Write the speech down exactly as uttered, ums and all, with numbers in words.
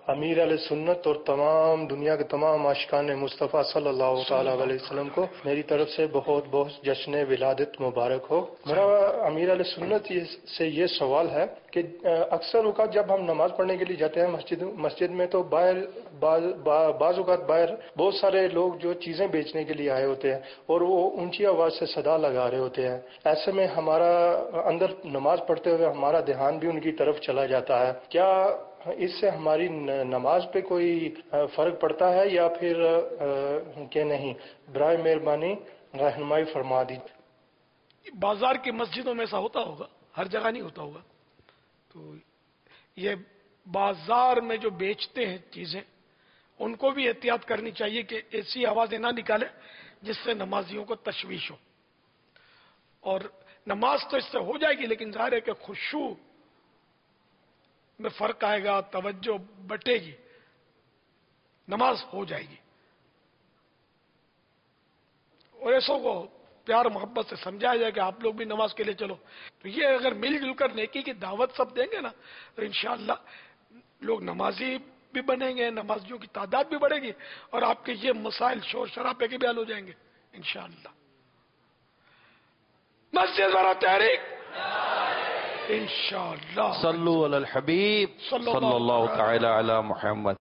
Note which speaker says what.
Speaker 1: امیر علیہ سنت اور تمام دنیا کے تمام عاشقان مصطفیٰ صلی اللہ تعالیٰ علیہ وسلم کو میری طرف سے بہت بہت جشن ولادت مبارک ہو۔ میرا امیر علیہ سنت سے یہ سوال ہے کہ اکثر اوقات جب ہم نماز پڑھنے کے لیے جاتے ہیں مسجد مسجد میں تو باہر بعض بعض اوقات باہر بہت سارے لوگ جو چیزیں بیچنے کے لیے آئے ہوتے ہیں اور وہ اونچی آواز سے صدا لگا رہے ہوتے ہیں۔ ایسے میں ہمارا اندر نماز پڑھتے ہوئے ہمارا دھیان بھی ان کی طرف چلا جاتا ہے۔ کیا اس سے ہماری نماز پہ کوئی فرق پڑتا ہے یا پھر کہ نہیں؟ برائے مہربانی رہنمائی فرما دیجیے۔
Speaker 2: بازار کی مسجدوں میں ایسا ہوتا ہوگا، ہر جگہ نہیں ہوتا ہوگا، تو یہ بازار میں جو بیچتے ہیں چیزیں ان کو بھی احتیاط کرنی چاہیے کہ ایسی آوازیں نہ نکالیں جس سے نمازیوں کو تشویش ہو، اور نماز تو اس سے ہو جائے گی لیکن ظاہر ہے کہ خشوع میں فرق آئے گا، توجہ بٹے گی، نماز ہو جائے گی۔ اور ایسوں کو پیار محبت سے سمجھایا جائے کہ آپ لوگ بھی نماز کے لیے چلو، تو یہ اگر مل جل کر نیکی کی دعوت سب دیں گے نا تو انشاءاللہ لوگ نمازی بھی بنیں گے، نمازیوں کی تعداد بھی بڑھے گی، اور آپ کے یہ مسائل شور شرابے کے بھی حل ہو جائیں گے انشاءاللہ۔ مسجد ذرا تحریک انشاءاللہ۔
Speaker 3: صلو علی الحبیب صلی اللہ تعالی علی محمد۔